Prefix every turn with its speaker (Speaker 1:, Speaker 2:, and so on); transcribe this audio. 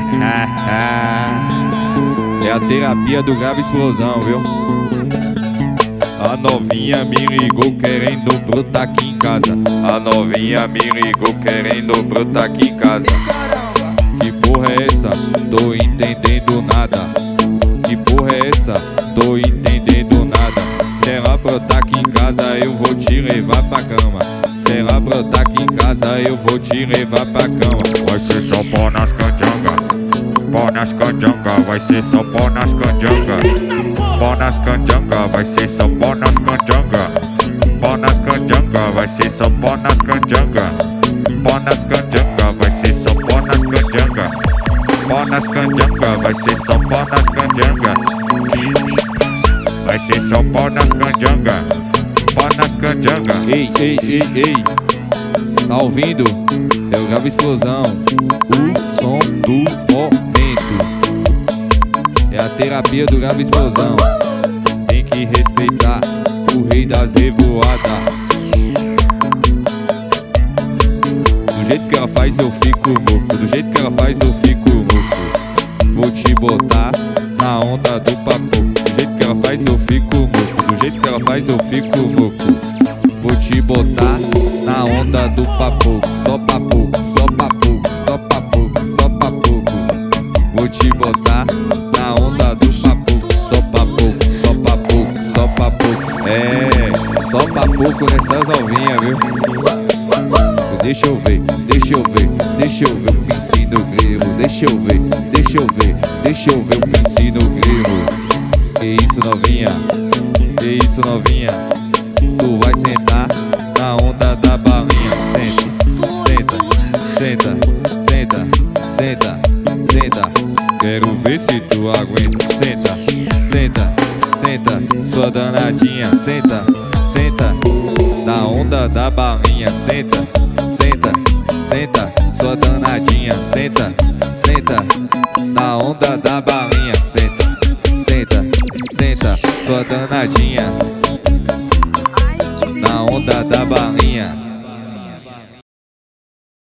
Speaker 1: É a terapia do grave explosão, viu? A novinha me ligou querendo brotar aqui em casa. A novinha me ligou querendo brotar aqui em casa. Que porra é essa? Tô entendendo nada. Que porra é essa? Tô entendendo nada. Se ela brotar aqui em casa eu vou te levar pra cama. Se ela brotar aqui em casa eu vou te levar pra cama.
Speaker 2: Vai ser só pó nas canjanga, pó nas canjanga, vai ser só pó nas canjanga, pó nas canjanga, vai ser só pó nas canjanga, pó nas canjanga, vai ser só pó nas canjanga, pó nas canjanga, vai ser só pó nas canjanga, pó nas canjanga, vai ser só pó nas canjanga, vai ser só pó nas canjanga, pó nas canjanga.
Speaker 1: Ei, ei, ei, ei, tá ouvindo? É o grave explosão, o som do momento. É a terapia do grave explosão. Tem que respeitar o rei das revoadas. Do jeito que ela faz eu fico louco. Do jeito que ela faz eu fico louco. Vou te botar na onda do papo. Do jeito que ela faz eu fico louco. Do jeito que ela faz eu fico louco. Vou te botar na onda do papo. Só papo, só papo, só papo, só papo. Vou te botar na onda do papo. Só papo, só papo, só papo. É, só papo nessas alvinhas, viu? Deixa eu ver, deixa eu ver, deixa eu ver o pince no grilo. Deixa eu ver, deixa eu ver, deixa eu ver o pince no grilo. Que isso, novinha? Que isso, novinha? Tu vai sentar na onda da balinha. Senta, senta, senta, senta, senta. Quero ver se tu aguenta. Senta, senta, senta, sua danadinha. Senta, senta, na onda da balinha. Senta, senta, senta, sua danadinha. Senta, senta, na onda da balinha. Senta, senta, senta, sua danadinha. Na onda da balinha.